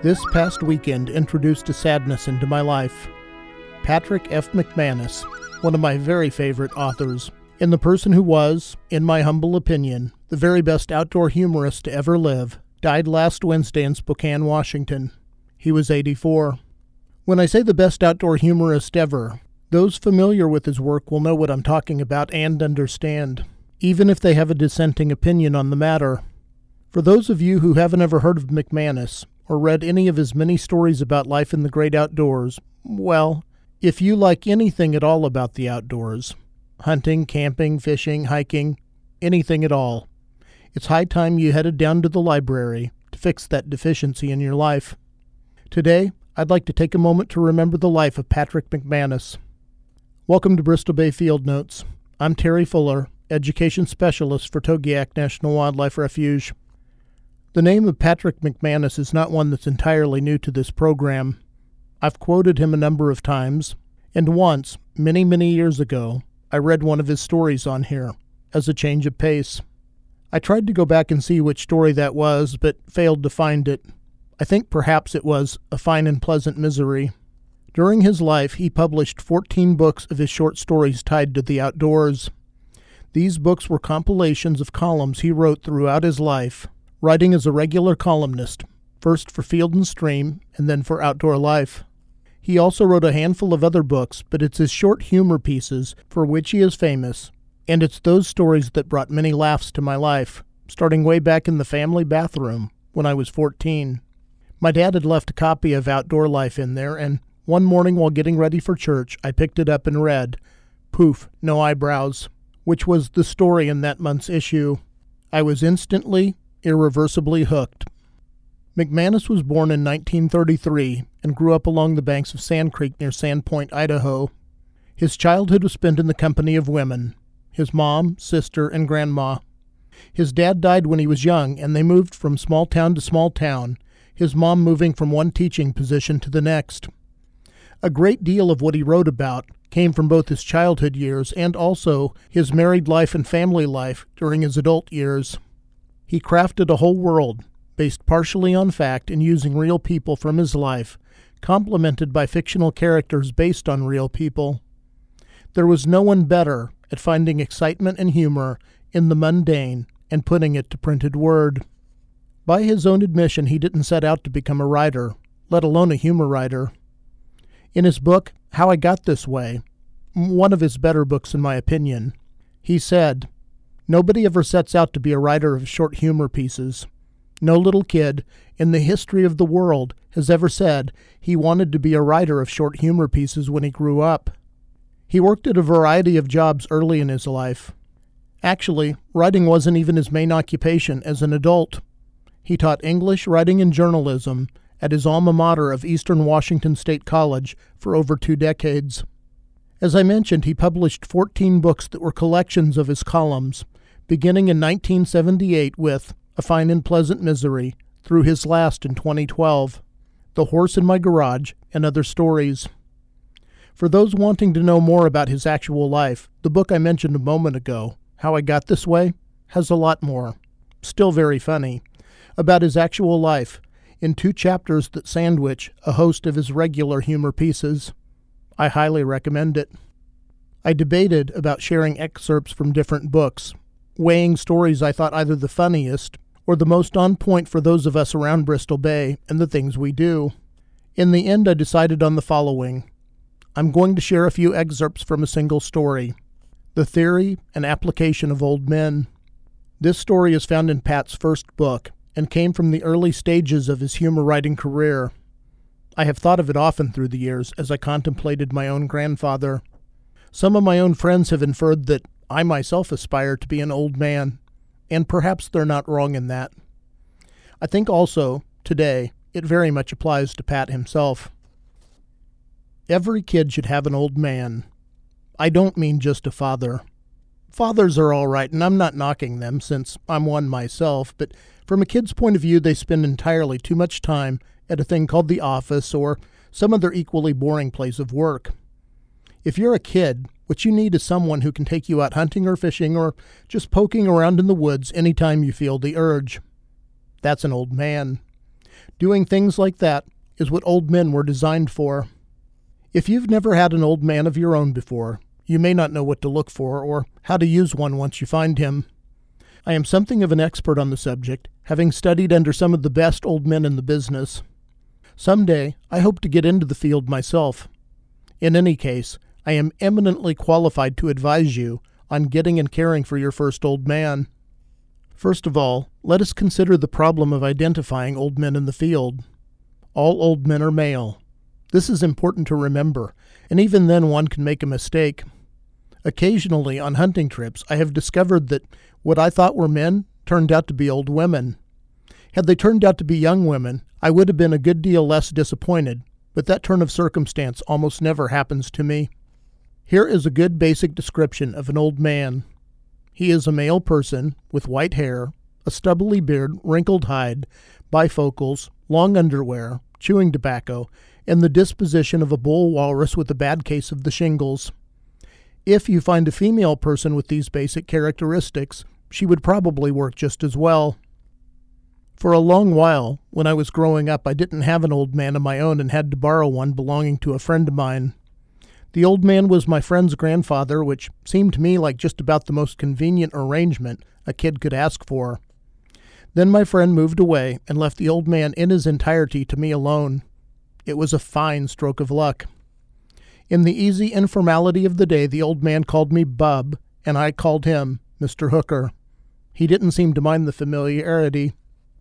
This past weekend introduced a sadness into my life. Patrick F. McManus, one of my very favorite authors, and the person who was, in my humble opinion, the very best outdoor humorist to ever live, died last Wednesday in Spokane, Washington. He was 84. When I say the best outdoor humorist ever, those familiar with his work will know what I'm talking about and understand, even if they have a dissenting opinion on the matter. For those of you who haven't ever heard of McManus, or read any of his many stories about life in the great outdoors, well, if you like anything at all about the outdoors, hunting, camping, fishing, hiking, anything at all, it's high time you headed down to the library to fix that deficiency in your life. Today, I'd like to take a moment to remember the life of Patrick McManus. Welcome to Bristol Bay Field Notes. I'm Terry Fuller, Education Specialist for Togiak National Wildlife Refuge. The name of Patrick McManus is not one that's entirely new to this program. I've quoted him a number of times, and once, many, many years ago, I read one of his stories on here, as a change of pace. I tried to go back and see which story that was, but failed to find it. I think perhaps it was A Fine and Pleasant Misery. During his life, he published 14 books of his short stories tied to the outdoors. These books were compilations of columns he wrote throughout his life, writing as a regular columnist, first for Field and Stream and then for Outdoor Life. He also wrote a handful of other books, but it's his short humor pieces for which he is famous, and it's those stories that brought many laughs to my life, starting way back in the family bathroom when I was 14. My dad had left a copy of Outdoor Life in there, and one morning while getting ready for church, I picked it up and read, Poof, No Eyebrows, which was the story in that month's issue. I was instantly, irreversibly hooked. McManus was born in 1933 and grew up along the banks of Sand Creek near Sandpoint, Idaho. His childhood was spent in the company of women, his mom, sister, and grandma. His dad died when he was young, and they moved from small town to small town, his mom moving from one teaching position to the next. A great deal of what he wrote about came from both his childhood years and also his married life and family life during his adult years. He crafted a whole world, based partially on fact and using real people from his life, complemented by fictional characters based on real people. There was no one better at finding excitement and humor in the mundane and putting it to printed word. By his own admission, he didn't set out to become a writer, let alone a humor writer. In his book, How I Got This Way, one of his better books in my opinion, he said, Nobody ever sets out to be a writer of short humor pieces. No little kid in the history of the world has ever said he wanted to be a writer of short humor pieces when he grew up. He worked at a variety of jobs early in his life. Actually, writing wasn't even his main occupation as an adult. He taught English, writing, and journalism at his alma mater of Eastern Washington State College for over 2 decades. As I mentioned, he published 14 books that were collections of his columns, beginning in 1978 with A Fine and Pleasant Misery, through his last in 2012, The Horse in My Garage, and Other Stories. For those wanting to know more about his actual life, the book I mentioned a moment ago, How I Got This Way, has a lot more, still very funny, about his actual life, in 2 chapters that sandwich a host of his regular humor pieces. I highly recommend it. I debated about sharing excerpts from different books, weighing stories I thought either the funniest or the most on point for those of us around Bristol Bay and the things we do. In the end, I decided on the following. I'm going to share a few excerpts from a single story, The Theory and Application of Old Men. This story is found in Pat's first book and came from the early stages of his humor writing career. I have thought of it often through the years as I contemplated my own grandfather. Some of my own friends have inferred that I myself aspire to be an old man, and perhaps they're not wrong in that. I think also, today, it very much applies to Pat himself. Every kid should have an old man. I don't mean just a father. Fathers are all right, and I'm not knocking them since I'm one myself, but from a kid's point of view, they spend entirely too much time at a thing called the office or some other equally boring place of work. If you're a kid, what you need is someone who can take you out hunting or fishing or just poking around in the woods anytime you feel the urge. That's an old man. Doing things like that is what old men were designed for. If you've never had an old man of your own before, you may not know what to look for or how to use one once you find him. I am something of an expert on the subject, having studied under some of the best old men in the business. Someday, I hope to get into the field myself. In any case, I am eminently qualified to advise you on getting and caring for your first old man. First of all, let us consider the problem of identifying old men in the field. All old men are male. This is important to remember, and even then one can make a mistake. Occasionally, on hunting trips, I have discovered that what I thought were men turned out to be old women. Had they turned out to be young women, I would have been a good deal less disappointed, but that turn of circumstance almost never happens to me. Here is a good basic description of an old man. He is a male person with white hair, a stubbly beard, wrinkled hide, bifocals, long underwear, chewing tobacco, and the disposition of a bull walrus with a bad case of the shingles. If you find a female person with these basic characteristics, she would probably work just as well. For a long while, when I was growing up, I didn't have an old man of my own and had to borrow one belonging to a friend of mine. The old man was my friend's grandfather, which seemed to me like just about the most convenient arrangement a kid could ask for. Then my friend moved away and left the old man in his entirety to me alone. It was a fine stroke of luck. In the easy informality of the day, the old man called me Bub, and I called him Mr. Hooker. He didn't seem to mind the familiarity.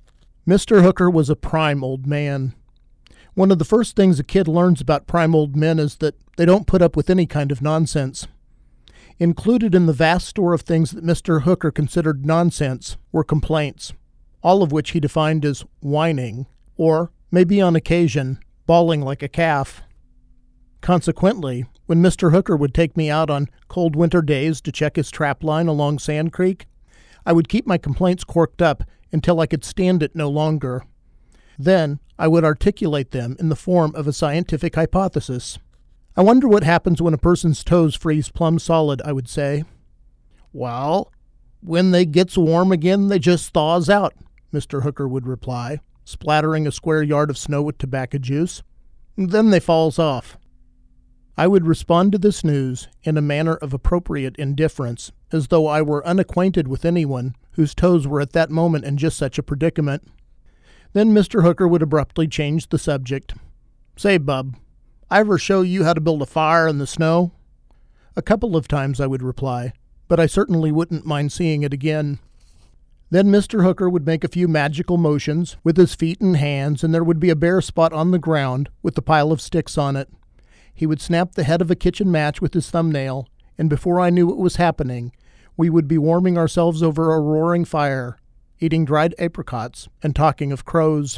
Mr. Hooker was a prime old man. One of the first things a kid learns about prime old men is that they don't put up with any kind of nonsense. Included in the vast store of things that Mr. Hooker considered nonsense were complaints, all of which he defined as whining, or, maybe on occasion, bawling like a calf. Consequently, when Mr. Hooker would take me out on cold winter days to check his trap line along Sand Creek, I would keep my complaints corked up until I could stand it no longer. Then I would articulate them in the form of a scientific hypothesis. I wonder what happens when a person's toes freeze plumb solid, I would say. Well, when they gets warm again, they just thaws out, Mr. Hooker would reply, splattering a square yard of snow with tobacco juice. Then they falls off. I would respond to this news in a manner of appropriate indifference, as though I were unacquainted with anyone whose toes were at that moment in just such a predicament. Then Mr. Hooker would abruptly change the subject. Say, Bub, I ever show you how to build a fire in the snow? A couple of times, I would reply, but I certainly wouldn't mind seeing it again. Then Mr. Hooker would make a few magical motions with his feet and hands, and there would be a bare spot on the ground with a pile of sticks on it. He would snap the head of a kitchen match with his thumbnail, and before I knew what was happening, we would be warming ourselves over a roaring fire, eating dried apricots, and talking of crows.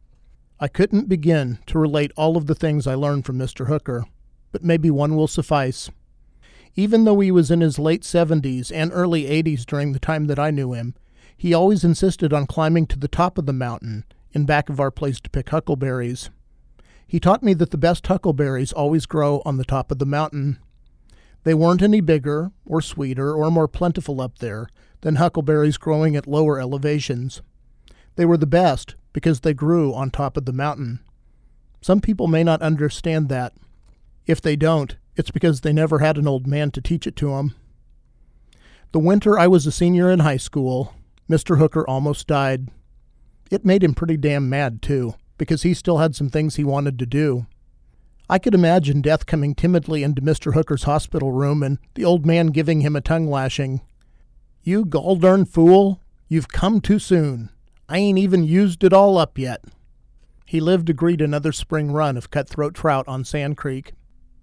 I couldn't begin to relate all of the things I learned from Mr. Hooker, but maybe one will suffice. Even though he was in his late 70s and early 80s during the time that I knew him, he always insisted on climbing to the top of the mountain, in back of our place to pick huckleberries. He taught me that the best huckleberries always grow on the top of the mountain. They weren't any bigger, or sweeter, or more plentiful up there than huckleberries growing at lower elevations. They were the best because they grew on top of the mountain. Some people may not understand that. If they don't, it's because they never had an old man to teach it to them. The winter I was a senior in high school, Mr. Hooker almost died. It made him pretty damn mad, too, because he still had some things he wanted to do. I could imagine death coming timidly into Mr. Hooker's hospital room and the old man giving him a tongue-lashing. You gol-darn fool, you've come too soon. I ain't even used it all up yet. He lived to greet another spring run of cutthroat trout on Sand Creek.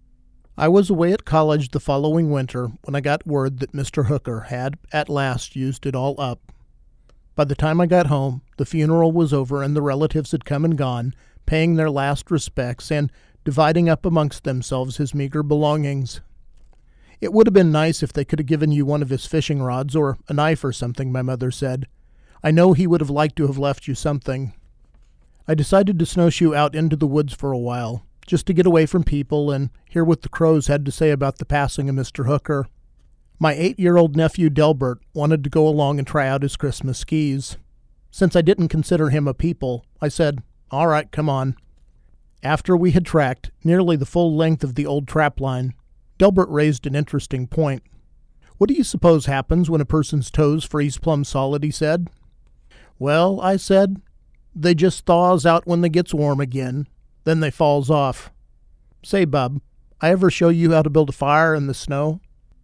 I was away at college the following winter when I got word that Mr. Hooker had at last used it all up. By the time I got home, the funeral was over and the relatives had come and gone, paying their last respects and dividing up amongst themselves his meager belongings. It would have been nice if they could have given you one of his fishing rods or a knife or something, my mother said. I know he would have liked to have left you something. I decided to snowshoe out into the woods for a while, just to get away from people and hear what the crows had to say about the passing of Mr. Hooker. My 8-year-old nephew Delbert wanted to go along and try out his Christmas skis. Since I didn't consider him a people, I said, All right, come on. After we had tracked nearly the full length of the old trap line, Delbert raised an interesting point. What do you suppose happens when a person's toes freeze plumb solid, he said. Well, I said, they just thaws out when they gets warm again, then they falls off. Say, bub, I ever show you how to build a fire in the snow?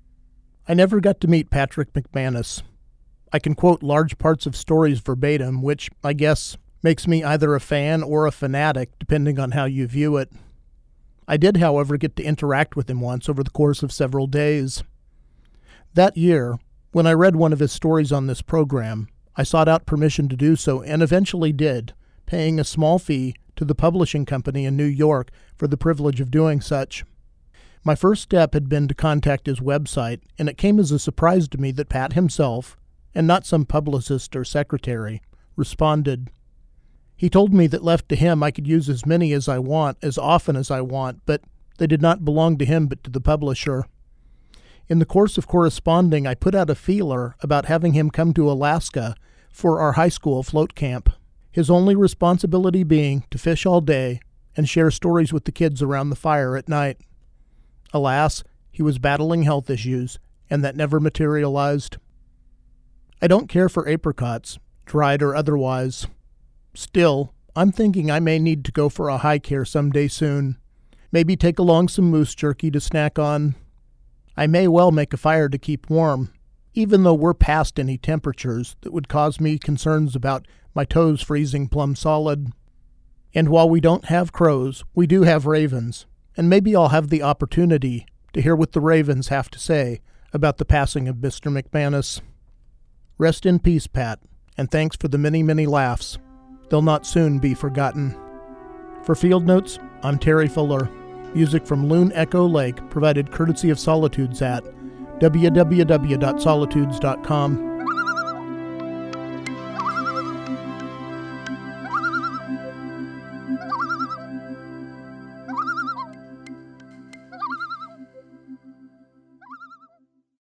I never got to meet Patrick McManus. I can quote large parts of stories verbatim, which, I guess, makes me either a fan or a fanatic, depending on how you view it. I did, however, get to interact with him once over the course of several days. That year, when I read one of his stories on this program, I sought out permission to do so and eventually did, paying a small fee to the publishing company in New York for the privilege of doing such. My first step had been to contact his website, and it came as a surprise to me that Pat himself, and not some publicist or secretary, responded. He told me that left to him I could use as many as I want, as often as I want, but they did not belong to him but to the publisher. In the course of corresponding, I put out a feeler about having him come to Alaska for our high school float camp, his only responsibility being to fish all day and share stories with the kids around the fire at night. Alas, he was battling health issues, and that never materialized. I don't care for apricots, dried or otherwise. Still, I'm thinking I may need to go for a hike here someday soon. Maybe take along some moose jerky to snack on. I may well make a fire to keep warm, even though we're past any temperatures that would cause me concerns about my toes freezing plumb solid. And while we don't have crows, we do have ravens, and maybe I'll have the opportunity to hear what the ravens have to say about the passing of Mr. McManus. Rest in peace, Pat, and thanks for the many, many laughs. They'll not soon be forgotten. For Field Notes, I'm Terry Fuller. Music from Loon Echo Lake provided courtesy of Solitudes at www.solitudes.com.